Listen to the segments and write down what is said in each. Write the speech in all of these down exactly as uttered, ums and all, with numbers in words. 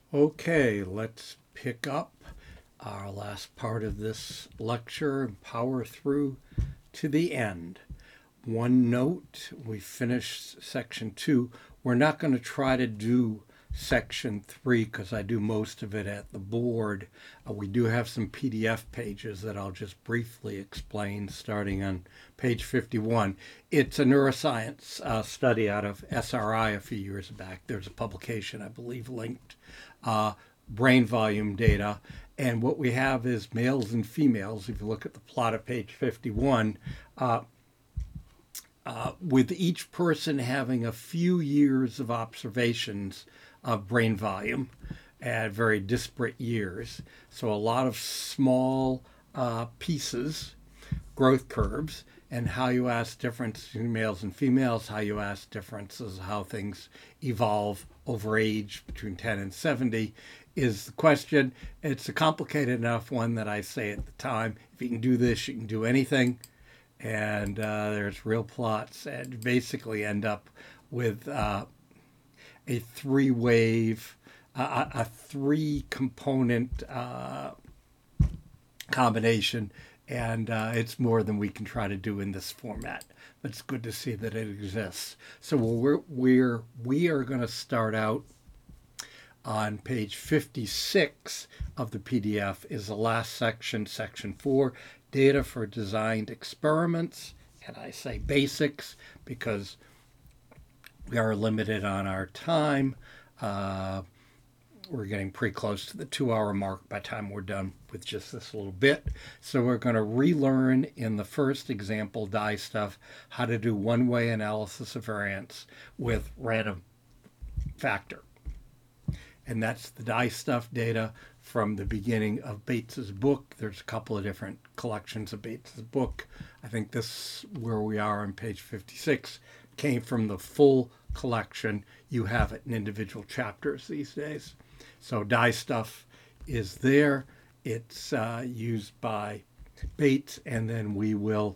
Okay, let's pick up our last part of this lecture and power through to the end. One note, we finished section two. We're not going to try to do section three because I do most of it at the board. Uh, we do have some P D F pages that I'll just briefly explain starting on page fifty-one. It's a neuroscience uh, study out of S R I a few years back. There's a publication, I believe, linked. Uh, brain volume data. And what we have is males and females. If you look at the plot of page fifty-one, uh, uh, with each person having a few years of observations of brain volume at very disparate years. So a lot of small uh, pieces, growth curves, and how you ask difference between males and females, how you ask differences, how things evolve over age between ten and seventy is the question. It's a complicated enough one that I say at the time, if you can do this, you can do anything. And uh, there's real plots and basically end up with uh, a three wave, uh, a three component uh, combination. And uh, it's more than we can try to do in this format. But it's good to see that it exists. So we're, we're, we are going to start out on page fifty-six of the P D F is the last section, section four, data for designed experiments. And I say basics because we are limited on our time. Uh, we're getting pretty close to the two hour mark by the time we're done with just this little bit. So we're going to relearn in the first example, dye stuff, how to do one-way analysis of variance with random factor. And that's the dye stuff data from the beginning of Bates's book. There's a couple of different collections of Bates's book. I think this, where we are on page fifty-six, came from the full collection. You have it in individual chapters these days. So dye stuff is there. It's uh, used by Bates, and then we will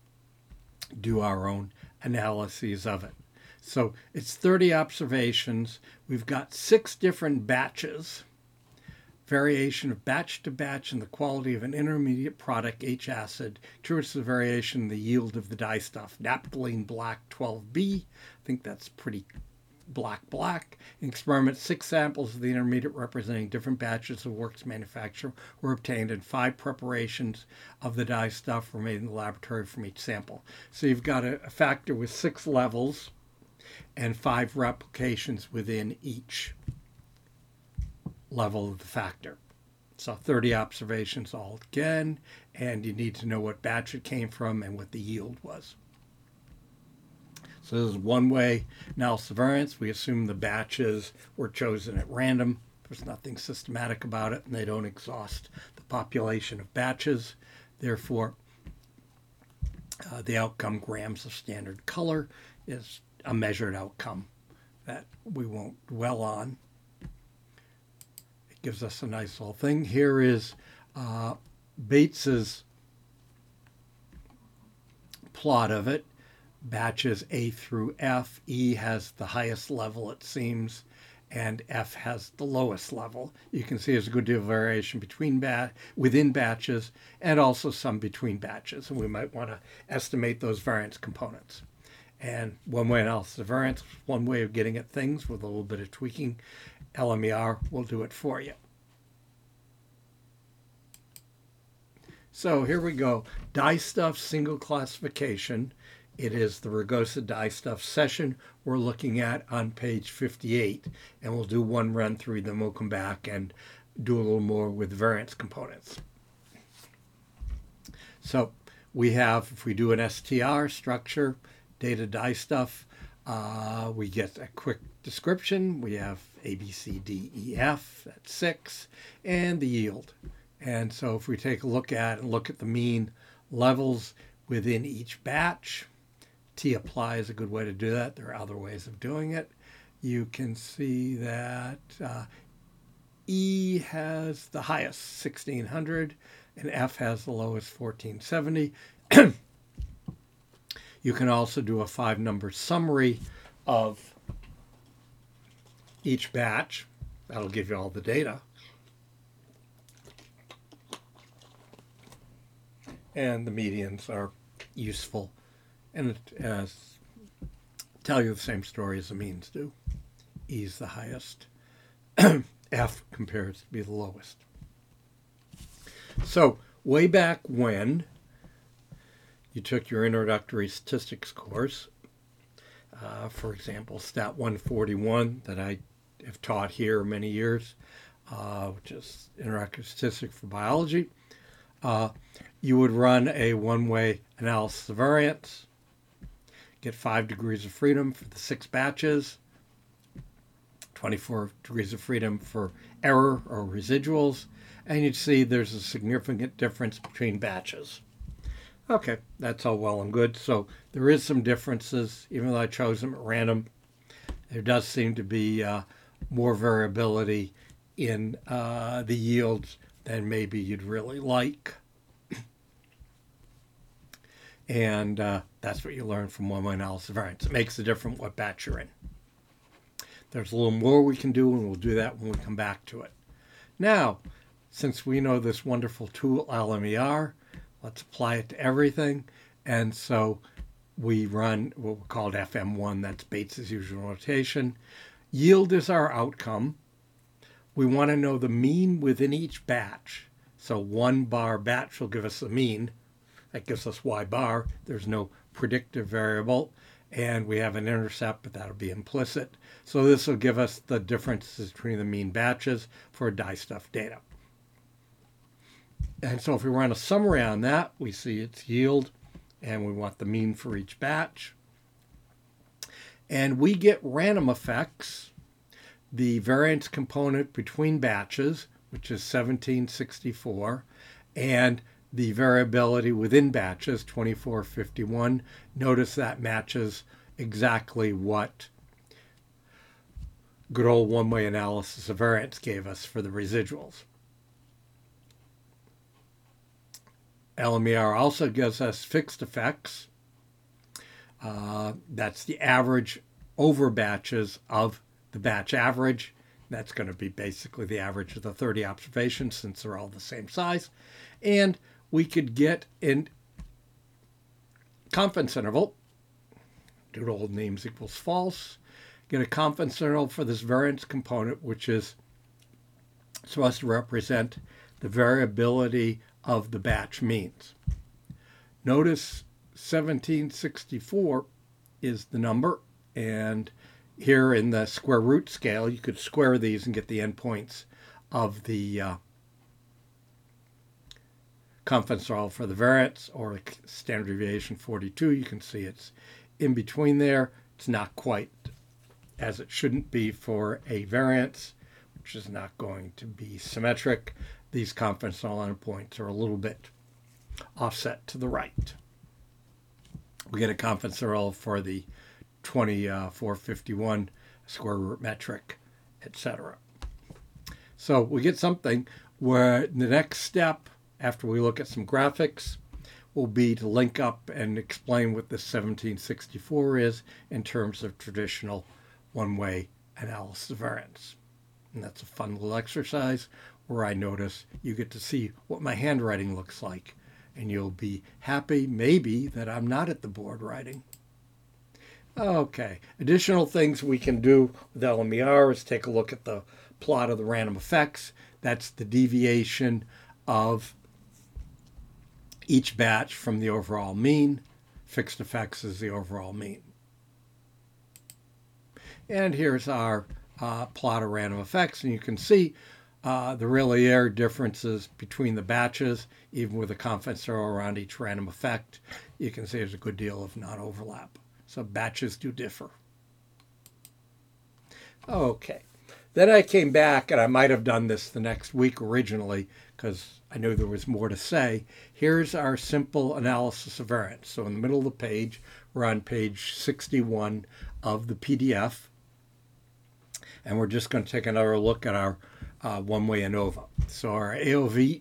do our own analyses of it. So it's thirty observations. We've got six different batches, variation of batch to batch in the quality of an intermediate product, H acid, curious the variation in the yield of the dye stuff. Naphthalene black twelve B, I think that's pretty black black. In experiment, six samples of the intermediate representing different batches of works manufacture were obtained, and five preparations of the dye stuff were made in the laboratory from each sample. So you've got a, a factor with six levels and five replications within each level of the factor. So thirty observations all again, and you need to know what batch it came from and what the yield was. So this is one way analysis of variance. We assume the batches were chosen at random. There's nothing systematic about it, and they don't exhaust the population of batches. Therefore, uh, the outcome grams of standard color is a measured outcome that we won't dwell on. It gives us a nice little thing. Here is uh, Bates's plot of it. Batches A through F. E has the highest level, it seems, and F has the lowest level. You can see there's a good deal of variation between bat within batches and also some between batches, and we might want to estimate those variance components. And one-way analysis of variance, one way of getting at things with a little bit of tweaking. L M E R will do it for you. So here we go. Dye stuff single classification. It is the Rugosa dye stuff session we're looking at on page fifty-eight. And we'll do one run through, then we'll come back and do a little more with variance components. So we have, if we do an S T R structure, data dye stuff, uh, we get a quick description. We have A, B, C, D, E, F, that's six, and the yield. And so if we take a look at and look at the mean levels within each batch, T apply is a good way to do that. There are other ways of doing it. You can see that uh, E has the highest, sixteen hundred, and F has the lowest, fourteen seventy. You can also do a five-number summary of each batch. That'll give you all the data. And the medians are useful and it uh, tell you the same story as the means do. E is the highest. F compares to be the lowest. So way back when you took your introductory statistics course, uh, for example, Stat one forty-one that I have taught here many years, uh, which is introductory statistics for biology, uh, you would run a one-way analysis of variance, get five degrees of freedom for the six batches, twenty-four degrees of freedom for error or residuals, and you'd see there's a significant difference between batches. Okay, that's all well and good. So there is some differences, even though I chose them at random. There does seem to be uh, more variability in uh, the yields than maybe you'd really like. And uh, that's what you learn from one-way analysis of variance. It makes a difference what batch you're in. There's a little more we can do, and we'll do that when we come back to it. Now, since we know this wonderful tool, L M E R, let's apply it to everything. And so we run what we call F M one, that's Bates's usual notation. Yield is our outcome. We want to know the mean within each batch. So one bar batch will give us the mean. That gives us Y bar. There's no predictive variable. And we have an intercept, but that'll be implicit. So this will give us the differences between the mean batches for dye stuff data. And so if we run a summary on that, we see its yield, and we want the mean for each batch. And we get random effects, the variance component between batches, which is seventeen sixty-four, and the variability within batches, twenty-four fifty-one. Notice that matches exactly what good old one-way analysis of variance gave us for the residuals. L M E R also gives us fixed effects. Uh, that's the average over batches of the batch average. That's going to be basically the average of the thirty observations since they're all the same size. And we could get in confidence interval, due to old names equals false, get a confidence interval for this variance component, which is supposed to represent the variability of the batch means. Notice seventeen sixty-four is the number, and here in the square root scale, you could square these and get the endpoints of the uh, confidence interval for the variance, or standard deviation forty-two. You can see it's in between there. It's not quite as it shouldn't be for a variance, which is not going to be symmetric. These confidence interval endpoints are a little bit offset to the right. We get a confidence interval for the twenty-four fifty-one square root metric, et cetera. So we get something where the next step, after we look at some graphics, will be to link up and explain what this seventeen sixty-four is in terms of traditional one-way analysis of variance. And that's a fun little exercise where I notice you get to see what my handwriting looks like. And you'll be happy, maybe, that I'm not at the board writing. Okay, additional things we can do with L M E R is take a look at the plot of the random effects. That's the deviation of each batch from the overall mean. Fixed effects is the overall mean. And here's our uh, plot of random effects, and you can see uh, there really are differences between the batches, even with a confidence interval around each random effect. You can see there's a good deal of non-overlap. So batches do differ. Okay. Then I came back, and I might have done this the next week originally because I knew there was more to say. Here's our simple analysis of variance. So in the middle of the page, we're on page sixty-one of the P D F. And we're just going to take another look at our uh, one-way ANOVA. So our A O V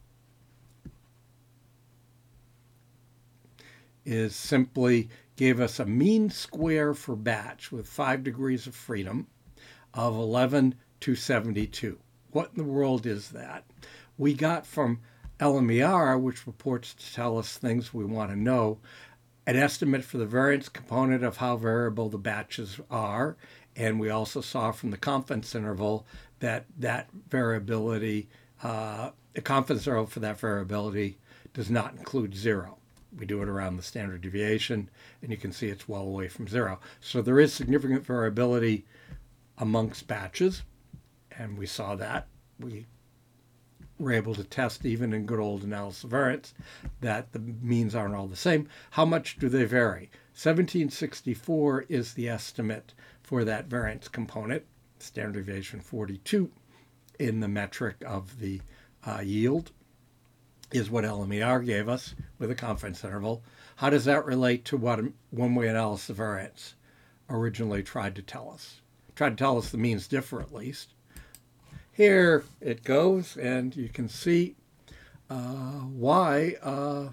is simply gave us a mean square for batch with five degrees of freedom of eleven two seventy-two. What in the world is that? We got from L M E R, which purports to tell us things we want to know, an estimate for the variance component of how variable the batches are. And we also saw from the confidence interval that that variability, uh, the confidence interval for that variability does not include zero. We do it around the standard deviation, and you can see it's well away from zero. So there is significant variability amongst batches, and we saw that. We were able to test, even in good old analysis of variance, that the means aren't all the same. How much do they vary? seventeen sixty-four is the estimate for that variance component, standard deviation forty-two, in the metric of the uh, yield, is what L M E R gave us with a confidence interval. How does that relate to what one-way analysis of variance originally tried to tell us? Tried to tell us the means differ, at least. Here it goes, and you can see uh, why uh,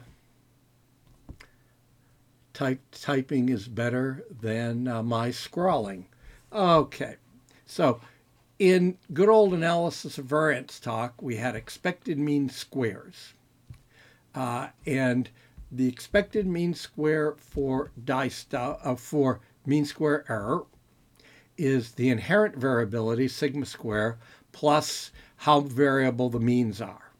type, typing is better than uh, my scrawling. Okay, so in good old analysis of variance talk, we had expected mean squares. Uh, and the expected mean square for dice uh, for mean square error is the inherent variability, sigma square, plus how variable the means are.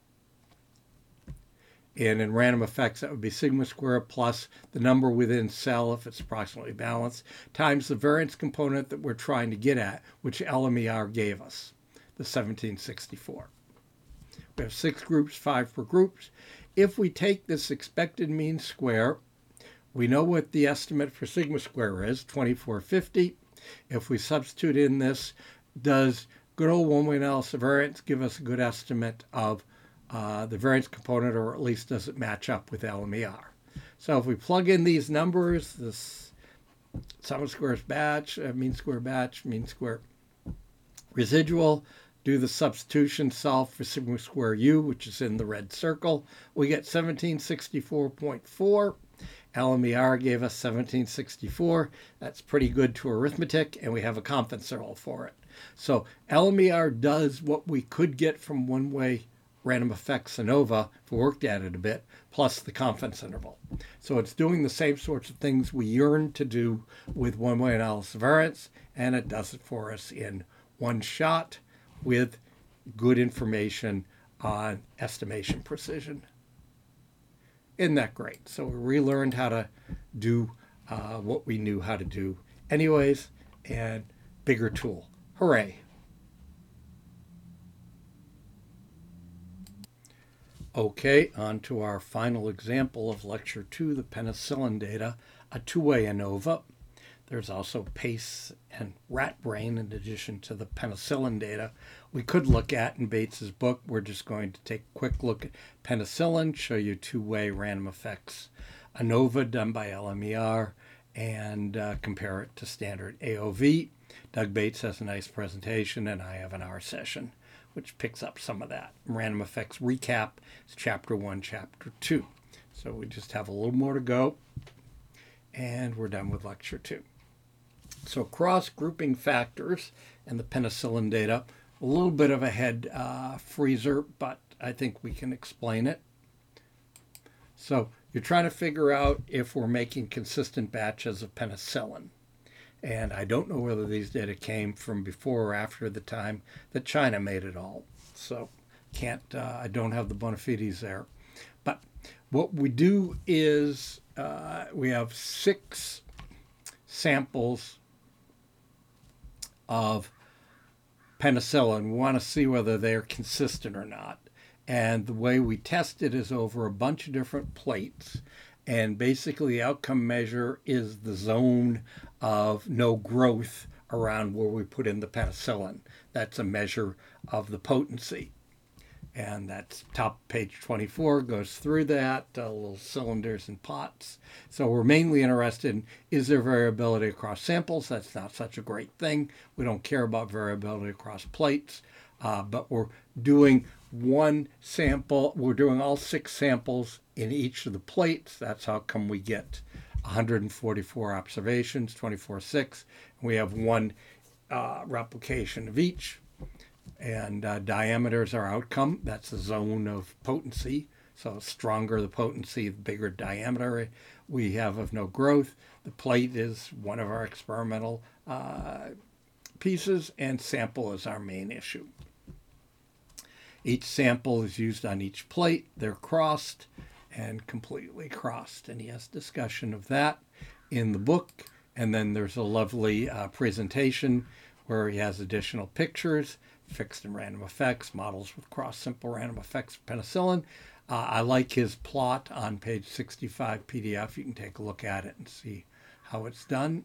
And in random effects, that would be sigma square plus the number within cell, if it's approximately balanced, times the variance component that we're trying to get at, which L M E R gave us, the seventeen sixty-four. We have six groups, five per group. If we take this expected mean square, we know what the estimate for sigma square is, twenty-four fifty. If we substitute in this, does good old one-way analysis of variance give us a good estimate of uh, the variance component, or at least does it match up with L M E R? So if we plug in these numbers, this sum of squares batch, uh, mean square batch, mean square residual, do the substitution, solve for sigma square u, which is in the red circle, we get seventeen sixty-four point four. L M E R gave us seventeen sixty-four. That's pretty good to arithmetic, and we have a confidence interval for it. So L M E R does what we could get from one-way random effects ANOVA, if we worked at it a bit, plus the confidence interval. So it's doing the same sorts of things we yearn to do with one-way analysis of variance, and it does it for us in one shot, with good information on estimation precision. Isn't that great? So we relearned how to do uh, what we knew how to do anyways, and bigger tool. Hooray. Okay, on to our final example of Lecture two, the penicillin data, a two-way ANOVA. There's also PACE and rat brain in addition to the penicillin data we could look at in Bates's book. We're just going to take a quick look at penicillin, show you two-way random effects ANOVA done by L M E R, and uh, compare it to standard A O V. Doug Bates has a nice presentation, and I have an R session, which picks up some of that. Random effects recap is chapter one, chapter two. So we just have a little more to go, and we're done with lecture two. So cross-grouping factors and the penicillin data, a little bit of a head uh, freezer, but I think we can explain it. So you're trying to figure out if we're making consistent batches of penicillin. And I don't know whether these data came from before or after the time that China made it all. So can't, uh, I don't have the bona fides there. But what we do is uh, we have six samples of penicillin. We want to see whether they're consistent or not. And the way we test it is over a bunch of different plates. And basically the outcome measure is the zone of no growth around where we put in the penicillin. That's a measure of the potency. And that's top page twenty-four, goes through that, uh, little cylinders and pots. So we're mainly interested in, is there variability across samples? That's not such a great thing. We don't care about variability across plates, uh, but we're doing one sample, we're doing all six samples in each of the plates. That's how come we get one hundred forty-four observations, twenty-four six. We have one uh, replication of each. And uh, diameter is our outcome. That's the zone of potency. So stronger the potency, the bigger diameter we have of no growth. The plate is one of our experimental uh, pieces, and sample is our main issue. Each sample is used on each plate. They're crossed and completely crossed. And he has discussion of that in the book. And then there's a lovely uh, presentation where he has additional pictures, fixed and random effects, models with cross simple random effects of penicillin. Uh, I like his plot on page sixty-five P D F. You can take a look at it and see how it's done.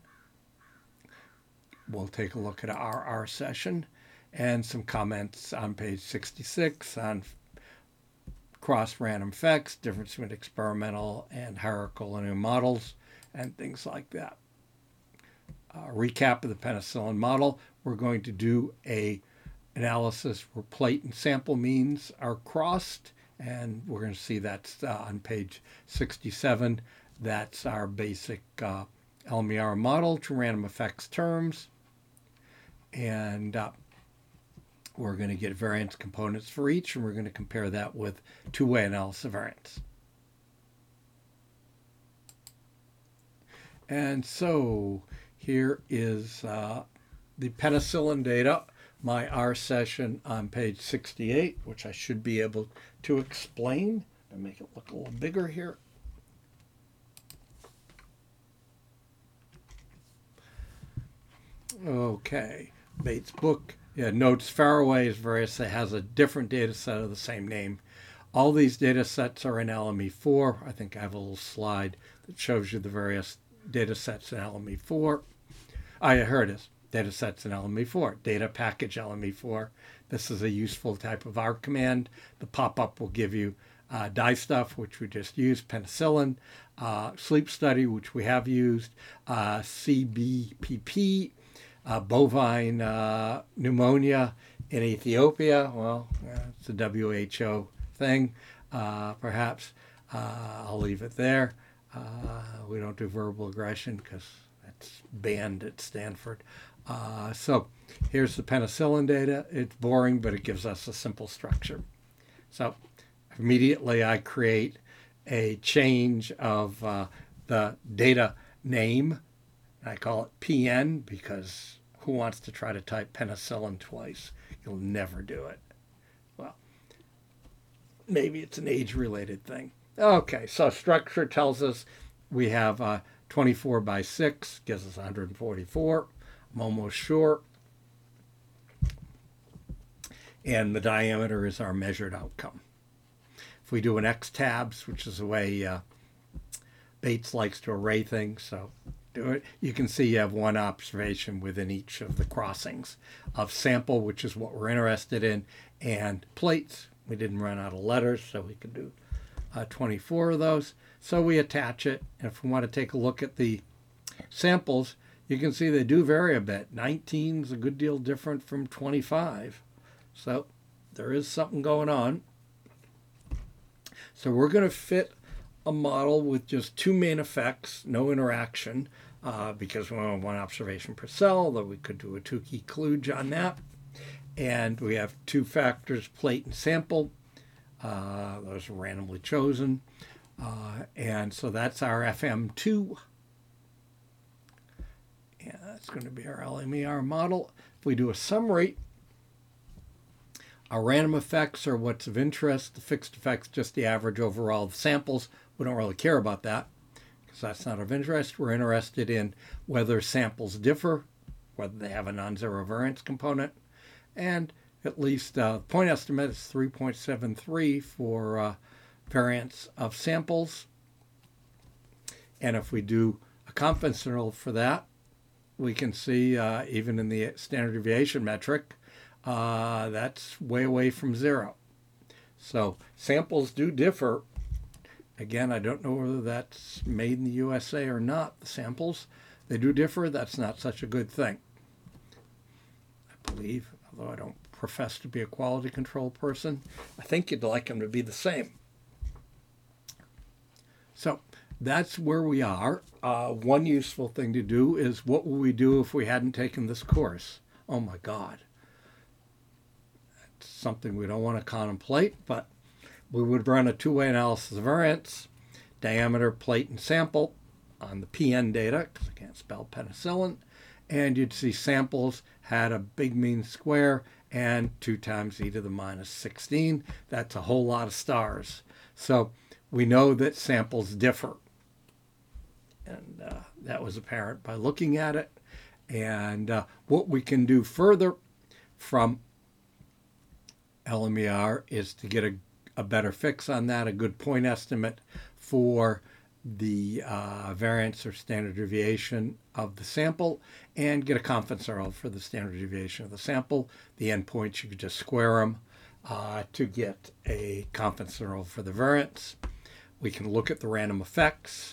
We'll take a look at our R session and some comments on page sixty-six on cross random effects, difference between experimental and hierarchical linear models, and things like that. Uh, recap of the penicillin model. We're going to do a analysis where plate and sample means are crossed, and we're going to see that's uh, on page sixty-seven. That's our basic uh, L M E R model to random effects terms. And uh, we're going to get variance components for each, and we're going to compare that with two-way analysis of variance. And so here is uh, the penicillin data, my R session on page sixty-eight, which I should be able to explain and make it look a little bigger here. Okay, Bates' book. Yeah, notes Faraway is various. It has a different data set of the same name. All these data sets are in L M E four. I think I have a little slide that shows you the various data sets in L M E four. Ah, yeah, here it is. Data sets in L M E four. Data package L M E four. This is a useful type of R command. The pop-up will give you uh, dye stuff, which we just used, penicillin, uh, sleep study, which we have used, uh, C B P P, uh, bovine uh, pneumonia in Ethiopia. Well, yeah, it's a W H O thing, uh, perhaps. Uh, I'll leave it there. Uh, we don't do verbal aggression because that's banned at Stanford. Uh, so here's the penicillin data. It's boring, but it gives us a simple structure. So immediately I create a change of uh, the data name. I call it P N because who wants to try to type penicillin twice? You'll never do it. Well, maybe it's an age-related thing. Okay, so structure tells us we have uh, twenty-four by six, gives us one hundred forty-four. I'm almost sure. And the diameter is our measured outcome. If we do an X tabs, which is the way uh, Bates likes to array things, so do it, you can see you have one observation within each of the crossings of sample, which is what we're interested in, and plates. We didn't run out of letters, so we could do uh, twenty-four of those. So we attach it, and if we want to take a look at the samples, you can see they do vary a bit. nineteen is a good deal different from twenty-five. So there is something going on. So we're going to fit a model with just two main effects, no interaction, uh, because we want one observation per cell, though we could do a Tukey kludge on that. And we have two factors, plate and sample. Uh, those are randomly chosen. Uh, and so that's our F M two. Yeah, that's going to be our L M E R model. If we do a summary, our random effects are what's of interest. The fixed effects, just the average overall of samples. We don't really care about that because that's not of interest. We're interested in whether samples differ, whether they have a non-zero variance component, and at least uh, point estimate is three point seven three for uh, variance of samples. And if we do a confidence interval for that, we can see uh, even in the standard deviation metric, uh, that's way away from zero. So samples do differ. Again, I don't know whether that's made in the U S A or not. The samples, they do differ. That's not such a good thing, I believe, although I don't profess to be a quality control person. I think you'd like them to be the same. So that's where we are. Uh, one useful thing to do is, what would we do if we hadn't taken this course? Oh my God. something we don't want to contemplate, but we would run a two-way analysis of variance, diameter, plate, and sample on the P N data, because I can't spell penicillin, and you'd see samples had a big mean square and two times e to the minus sixteen. That's a whole lot of stars. So we know that samples differ. And uh, that was apparent by looking at it. And uh, what we can do further from L M E R is to get a, a better fix on that, a good point estimate for the uh, variance or standard deviation of the sample, and get a confidence interval for the standard deviation of the sample. The endpoints, you could just square them uh, to get a confidence interval for the variance. We can look at the random effects.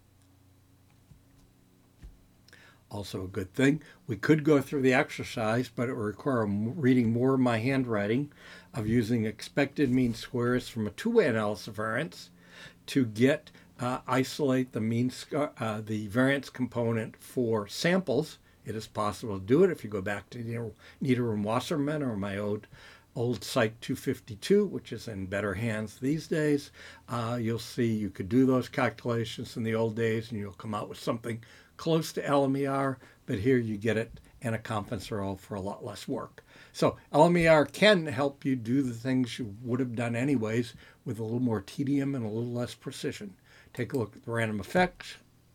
Also a good thing. We could go through the exercise, but it would require reading more of my handwriting of using expected mean squares from a two-way analysis of variance to get uh, isolate the mean uh, the variance component for samples. It is possible to do it if you go back to Nieder and Wasserman or my old old Psych two fifty-two, which is in better hands these days. Uh, you'll see you could do those calculations in the old days, and you'll come out with something close to L M E R, but here you get it and a confidence interval for a lot less work. So L M E R can help you do the things you would have done anyways with a little more tedium and a little less precision. Take a look at the random effects,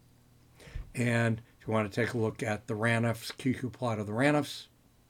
and if you want to take a look at the RANFs, Q Q plot of the RANFs,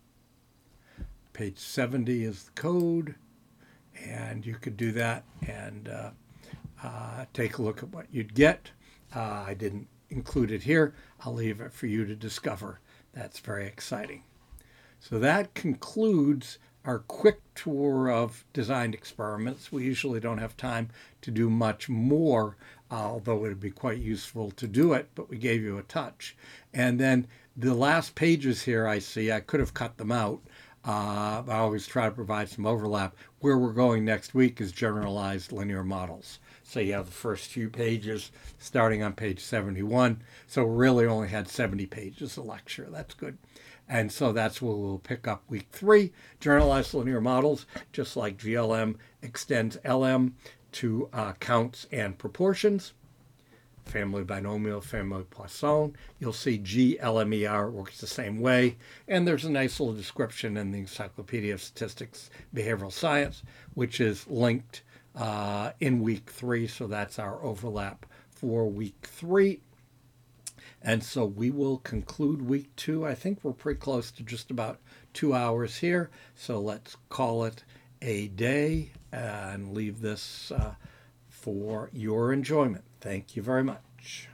page seventy is the code, and you could do that and uh, uh, take a look at what you'd get. Uh, I didn't include it here. I'll leave it for you to discover. That's very exciting. So that concludes our quick tour of designed experiments. We usually don't have time to do much more, uh, although it would be quite useful to do it, but we gave you a touch. And then the last pages here I see, I could have cut them out. Uh, I always try to provide some overlap. Where we're going next week is generalized linear models. So you have the first few pages starting on page seventy-one. So really only had seventy pages of lecture. That's good. And so that's where we'll pick up week three. Generalized linear models, just like G L M extends L M to uh, counts and proportions. Family binomial, family Poisson. You'll see G L M E R works the same way. And there's a nice little description in the Encyclopedia of Statistics, Behavioral Science, which is linked uh, in week three. So that's our overlap for week three. And so we will conclude week two. I think we're pretty close to just about two hours here. So let's call it a day and leave this uh, for your enjoyment. Thank you very much.